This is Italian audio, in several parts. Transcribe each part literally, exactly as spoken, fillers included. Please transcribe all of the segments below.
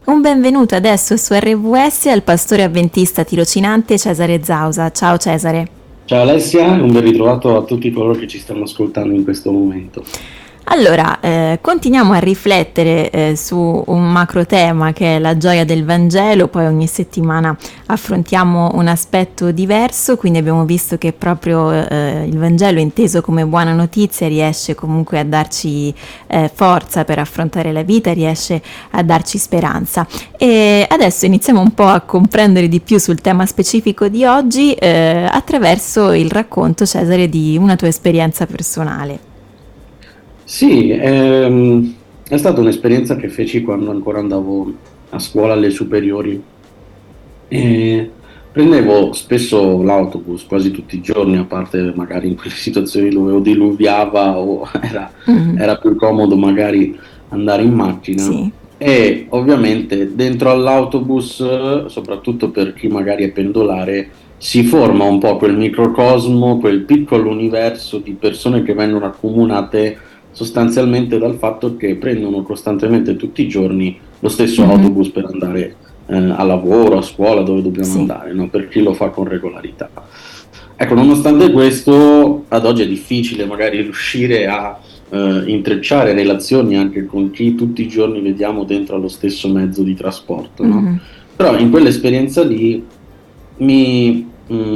Un benvenuto adesso su R W S al pastore avventista tirocinante Cesare Zausa. Ciao Cesare. Ciao Alessia, un ben ritrovato a tutti coloro che ci stanno ascoltando in questo momento. Allora, eh, continuiamo a riflettere eh, su un macro tema che è la gioia del Vangelo, poi ogni settimana affrontiamo un aspetto diverso, quindi abbiamo visto che proprio eh, il Vangelo inteso come buona notizia riesce comunque a darci eh, forza per affrontare la vita, riesce a darci speranza. E adesso iniziamo un po' a comprendere di più sul tema specifico di oggi eh, attraverso il racconto, Cesare, di una tua esperienza personale. Sì, ehm, è stata un'esperienza che feci quando ancora andavo a scuola alle superiori. E prendevo spesso l'autobus, quasi tutti i giorni, a parte magari in quelle situazioni dove o diluviava o era, Mhm. era più comodo magari andare in macchina. Sì. E ovviamente dentro all'autobus, eh, soprattutto per chi magari è pendolare, si forma un po' quel microcosmo, quel piccolo universo di persone che vengono accomunate sostanzialmente dal fatto che prendono costantemente tutti i giorni lo stesso Mhm. autobus per andare eh, a lavoro, a scuola, dove dobbiamo Sì. andare, no? Per chi lo fa con regolarità. Ecco, nonostante questo, ad oggi è difficile magari riuscire a eh, intrecciare relazioni anche con chi tutti i giorni vediamo dentro allo stesso mezzo di trasporto, no? Mhm. Però in quell'esperienza lì mi,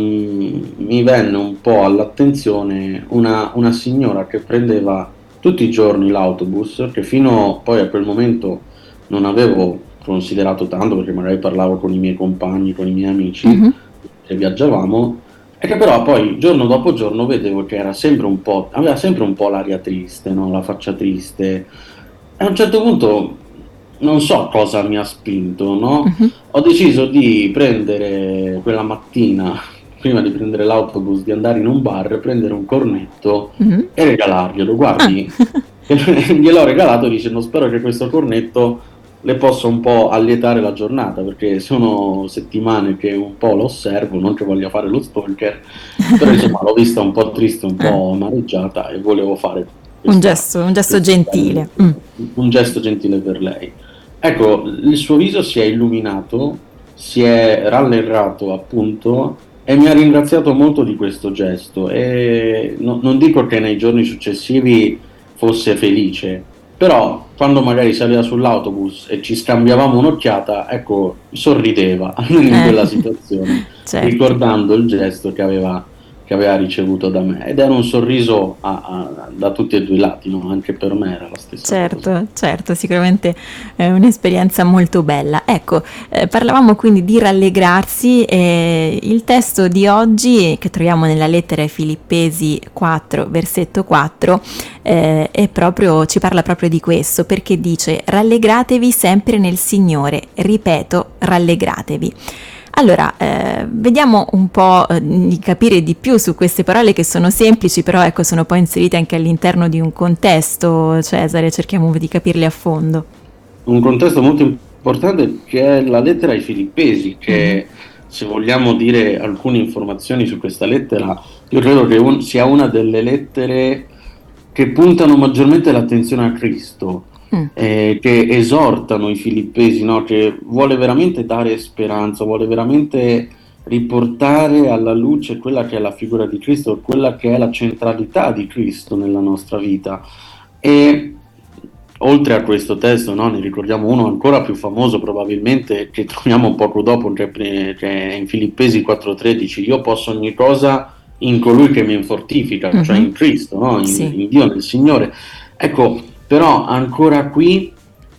mm, mi venne un po' all'attenzione una, una signora che prendeva tutti i giorni l'autobus, che fino poi a quel momento non avevo considerato tanto perché magari parlavo con i miei compagni, con i miei amici Mhm. che viaggiavamo, e che però poi giorno dopo giorno vedevo che era sempre un po', aveva sempre un po' l'aria triste, no? La faccia triste. E a un certo punto non so cosa mi ha spinto, no? Mhm. Ho deciso di prendere quella mattina, prima di prendere l'autobus, di andare in un bar, prendere un cornetto Mhm. e regalarglielo. Ah. Guardi, gliel'ho regalato dicendo spero che questo cornetto le possa un po' allietare la giornata, perché sono settimane che un po' lo osservo, non che voglia fare lo stalker, però insomma l'ho vista un po' triste, un Eh, po' amareggiata e volevo fare un questa, gesto, un gesto questo gentile. Mm. bel- un gesto gentile per lei. Ecco, il suo viso si è illuminato, si è rallegrato appunto e mi ha ringraziato molto di questo gesto e no- non dico che nei giorni successivi fosse felice, però quando magari saliva sull'autobus e ci scambiavamo un'occhiata, ecco, sorrideva almeno in Eh, quella situazione, certo. ricordando il gesto che aveva, che aveva ricevuto da me. Ed era un sorriso a- a- da tutti e due i lati, no? Anche per me era la stessa cosa. Certo, certo, sicuramente è un'esperienza molto bella. Ecco, eh, parlavamo quindi di rallegrarsi e il testo di oggi che troviamo nella lettera ai Filippesi quattro, versetto quattro, eh, è proprio, ci parla proprio di questo, perché dice rallegratevi sempre nel Signore, ripeto, rallegratevi. Allora, eh, vediamo un po' eh, di capire di più su queste parole che sono semplici, però ecco, sono poi inserite anche all'interno di un contesto, Cesare, cerchiamo di capirle a fondo. Un contesto molto importante che è la lettera ai Filippesi, Mhm. che se vogliamo dire alcune informazioni su questa lettera, io credo che un- sia una delle lettere che puntano maggiormente l'attenzione a Cristo, Mm. eh, che esortano i Filippesi, no? Che vuole veramente dare speranza, vuole veramente riportare alla luce quella che è la figura di Cristo, quella che è la centralità di Cristo nella nostra vita. E oltre a questo testo, no, ne ricordiamo uno ancora più famoso probabilmente che troviamo poco dopo, che è che è in Filippesi quattro tredici, io posso ogni cosa in colui che mi fortifica, cioè Mhm. in Cristo, no? in, Sì. in Dio, nel Signore. Ecco, però ancora qui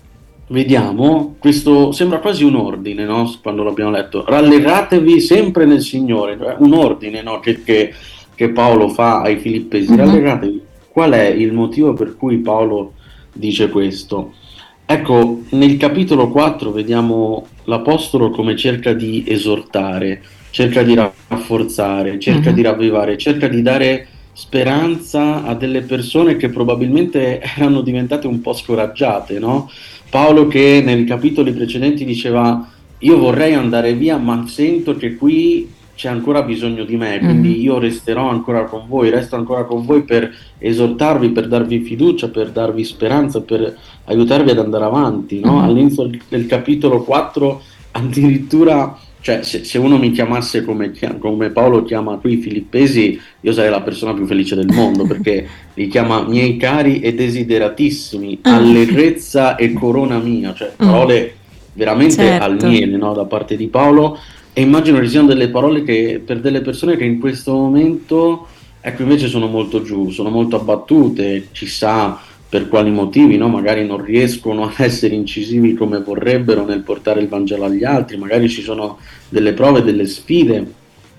vediamo questo, sembra quasi un ordine, no? Quando l'abbiamo letto, rallegratevi sempre nel Signore, cioè un ordine, no? che, che, che Paolo fa ai Filippesi, Mhm. rallegratevi. Qual è il motivo per cui Paolo dice questo? Ecco, nel capitolo quattro vediamo l'Apostolo come cerca di esortare, cerca di rafforzare, cerca Mhm. di ravvivare, cerca di dare speranza a delle persone che probabilmente erano diventate un po' scoraggiate, no? Paolo che nei capitoli precedenti diceva io vorrei andare via, ma sento che qui c'è ancora bisogno di me, Mhm. quindi io resterò ancora con voi, resto ancora con voi per esortarvi, per darvi fiducia, per darvi speranza, per aiutarvi ad andare avanti, no? Mhm. All'inizio del capitolo quattro addirittura, cioè se, se uno mi chiamasse come, chia- come Paolo chiama qui i Filippesi, io sarei la persona più felice del mondo, perché li chiama miei cari e desideratissimi, Mm. allegrezza e corona mia, cioè Mm. parole veramente al Certo. miele, no? Da parte di Paolo. E immagino che siano delle parole che per delle persone che in questo momento, ecco, invece sono molto giù, sono molto abbattute, chissà per quali motivi, no? Magari non riescono a essere incisivi come vorrebbero nel portare il Vangelo agli altri, magari ci sono delle prove, delle sfide.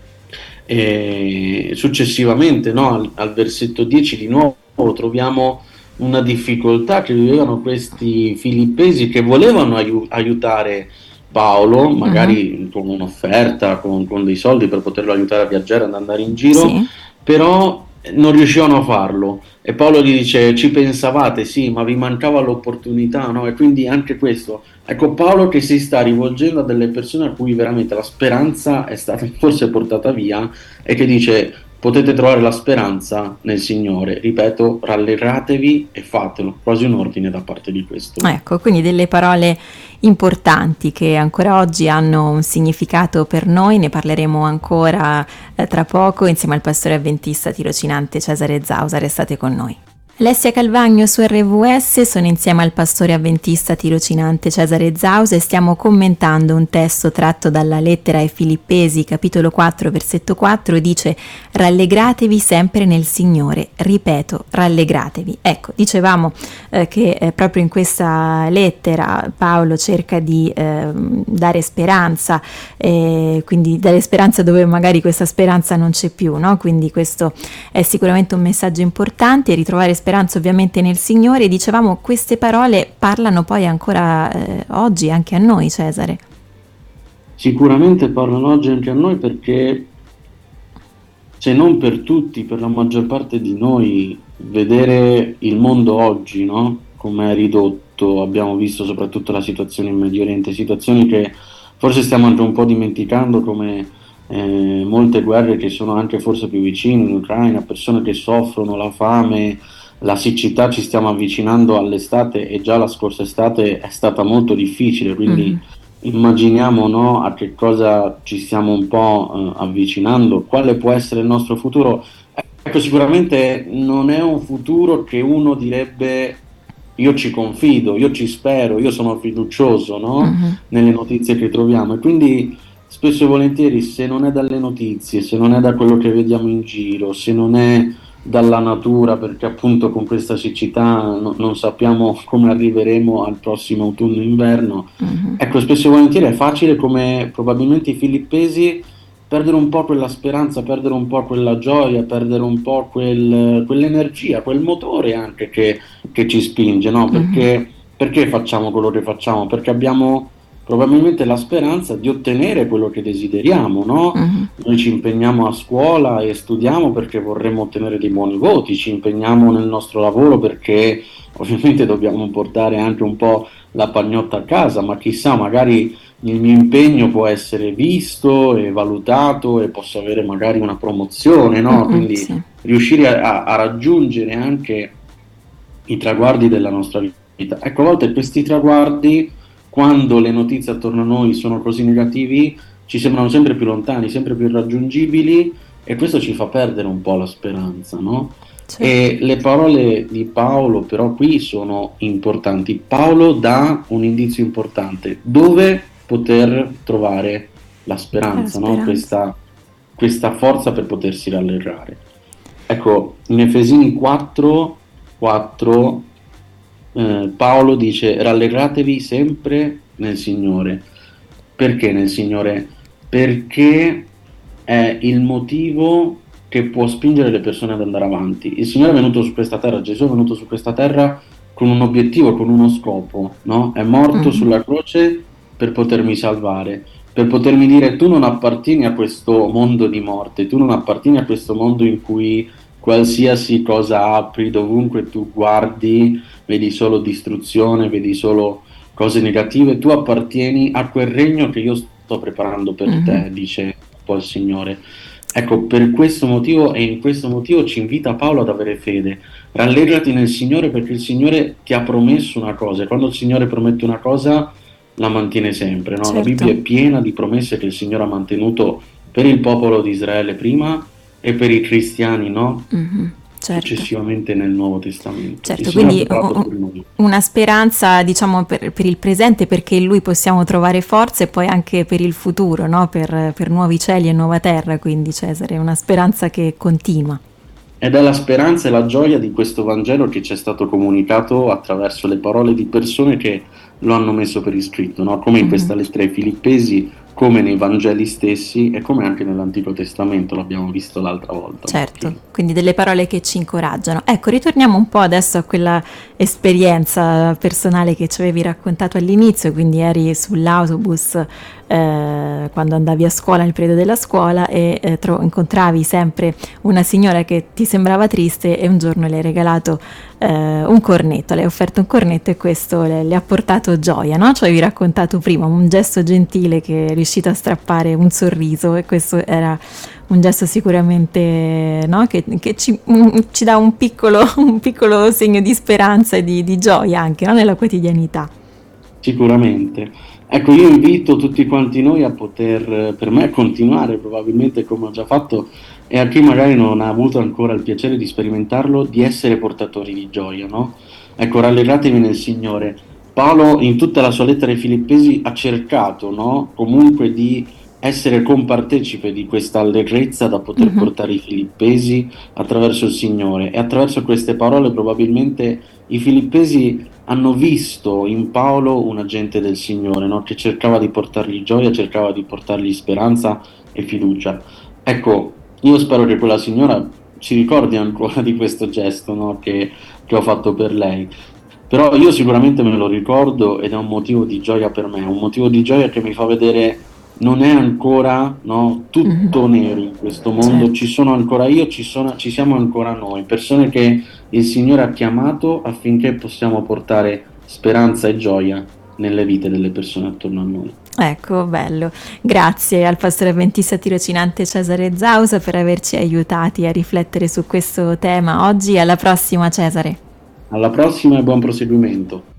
E successivamente, no? al, al versetto dieci di nuovo troviamo una difficoltà che vivevano questi filippesi che volevano aiu- aiutare Paolo, Mhm. magari con un'offerta, con, con dei soldi per poterlo aiutare a viaggiare, ad andare in giro, Sì. però non riuscivano a farlo. E Paolo gli dice: ci pensavate, sì, ma vi mancava l'opportunità, no? E quindi anche questo. Ecco, Paolo che si sta rivolgendo a delle persone a cui veramente la speranza è stata forse portata via e che dice: potete trovare la speranza nel Signore. Ripeto, rallegratevi e fatelo. Quasi un ordine da parte di questo. Ecco, quindi delle parole importanti che ancora oggi hanno un significato per noi, ne parleremo ancora eh, tra poco insieme al pastore avventista tirocinante Cesare Zausa, restate con noi. Alessia Calvagno su R V S, sono insieme al pastore avventista tirocinante Cesare Zausa e stiamo commentando un testo tratto dalla lettera ai Filippesi, capitolo quattro, versetto quattro, dice: rallegratevi sempre nel Signore, ripeto, rallegratevi. Ecco, dicevamo eh, che eh, proprio in questa lettera Paolo cerca di eh, dare speranza, eh, quindi dare speranza dove magari questa speranza non c'è più, no? Quindi questo è sicuramente un messaggio importante, ritrovare speranza ovviamente nel Signore. Dicevamo, queste parole parlano poi ancora eh, oggi anche a noi, Cesare. Sicuramente parlano oggi anche a noi perché, se non per tutti, per la maggior parte di noi, vedere il mondo oggi, no? Come è ridotto, abbiamo visto soprattutto la situazione in Medio Oriente, situazioni che forse stiamo anche un po' dimenticando, come eh, molte guerre che sono anche forse più vicine in Ucraina, persone che soffrono la fame, la siccità, ci stiamo avvicinando all'estate e già la scorsa estate è stata molto difficile, Mm-hmm. quindi immaginiamo, no, a che cosa ci stiamo un po' eh, avvicinando, quale può essere il nostro futuro. Ecco, sicuramente non è un futuro che uno direbbe io ci confido, io ci spero, io sono fiducioso, no? Mm-hmm. Nelle notizie che troviamo. E quindi spesso e volentieri, se non è dalle notizie, se non è da quello che vediamo in giro, se non è dalla natura, perché appunto con questa siccità no- non sappiamo come arriveremo al prossimo autunno-inverno. Mm-hmm. Ecco, spesso e volentieri è facile, come probabilmente i filippesi, perdere un po' quella speranza, perdere un po' quella gioia, perdere un po' quel- quell'energia, quel motore anche che, che ci spinge, no? Mm-hmm. Perché, perché facciamo quello che facciamo? Perché abbiamo probabilmente la speranza di ottenere quello che desideriamo, no? Mm-hmm. Noi ci impegniamo a scuola e studiamo perché vorremmo ottenere dei buoni voti, ci impegniamo nel nostro lavoro perché ovviamente dobbiamo portare anche un po' la pagnotta a casa, ma chissà, magari il mio impegno può essere visto e valutato e posso avere magari una promozione, no? Mm-hmm. Quindi Sì. riuscire a, a raggiungere anche i traguardi della nostra vita. Ecco, a volte questi traguardi, quando le notizie attorno a noi sono così negativi, ci sembrano sempre più lontani, sempre più irraggiungibili e questo ci fa perdere un po' la speranza, no? Certo. E le parole di Paolo però qui sono importanti. Paolo dà un indizio importante, dove poter trovare la La speranza, no? speranza. Questa, questa forza per potersi rallegrare. Ecco, in Efesini quattro, quattro eh, Paolo dice: rallegratevi sempre nel Signore. Perché nel Signore? Perché è il motivo che può spingere le persone ad andare avanti. Il Signore è venuto su questa terra, Gesù è venuto su questa terra con un obiettivo, con uno scopo, no? È morto Mm-hmm. sulla croce per potermi salvare, per potermi dire: tu non appartieni a questo mondo di morte, tu non appartieni a questo mondo in cui qualsiasi cosa apri, dovunque tu guardi, vedi solo distruzione, vedi solo cose negative, tu appartieni a quel regno che io sto preparando per Mm-hmm. te, dice un po' il Signore. Ecco, per questo motivo e in questo motivo ci invita Paolo ad avere fede. Rallegrati nel Signore perché il Signore ti ha promesso una cosa e quando il Signore promette una cosa la mantiene sempre, no? La Certo. Bibbia è piena di promesse che il Signore ha mantenuto per il popolo di Israele prima e per i cristiani, no? Mhm, certo. Successivamente nel Nuovo Testamento. Il Certo, Signore ha quindi u- preparato u- per noi. una speranza, diciamo, per, per il presente, perché in lui possiamo trovare forza e poi anche per il futuro, no? Per, per nuovi cieli e nuova terra, quindi Cesare, una speranza che continua. Ed è la speranza e la gioia di questo Vangelo che ci è stato comunicato attraverso le parole di persone che lo hanno messo per iscritto, no? Come in Mhm. questa lettera ai Filippesi, come nei Vangeli stessi e come anche nell'Antico Testamento, l'abbiamo visto l'altra volta. Un Certo, pochino. quindi delle parole che ci incoraggiano. Ecco, ritorniamo un po' adesso a quella esperienza personale che ci avevi raccontato all'inizio, quindi eri sull'autobus eh, quando andavi a scuola, nel periodo della scuola, e eh, tro- incontravi sempre una signora che ti sembrava triste e un giorno le hai regalato eh, un cornetto, le hai offerto un cornetto e questo le, le ha portato gioia, no? Ci avevi raccontato prima un gesto gentile che è riuscito a strappare un sorriso e questo era un gesto sicuramente, no? che, che ci, un- ci dà un piccolo, un piccolo segno di speranza e di, di gioia anche, no? Nella quotidianità. Sicuramente. Ecco, io invito tutti quanti noi a poter, eh, per me, continuare probabilmente come ho già fatto e a chi magari non ha avuto ancora il piacere di sperimentarlo, di essere portatori di gioia, no? Ecco, rallegratevi nel Signore. Paolo in tutta la sua lettera ai Filippesi ha cercato, no? Comunque di essere compartecipe di questa allegrezza da poter Mhm. portare i Filippesi attraverso il Signore e attraverso queste parole probabilmente i Filippesi hanno visto in Paolo un agente del Signore, no? Che cercava di portargli gioia, cercava di portargli speranza e fiducia. Ecco, io spero che quella signora ci ricordi ancora di questo gesto, no? Che, che ho fatto per lei. Però io sicuramente me lo ricordo ed è un motivo di gioia per me, un motivo di gioia che mi fa vedere non è ancora, no, Mhm. tutto nero in questo mondo, Certo. ci sono ancora io, ci sono, ci siamo ancora noi, persone che il Signore ha chiamato affinché possiamo portare speranza e gioia nelle vite delle persone attorno a noi. Ecco, bello. Grazie al pastore avventista tirocinante Cesare Zausa per averci aiutati a riflettere su questo tema oggi. Alla prossima, Cesare. Alla prossima e buon proseguimento.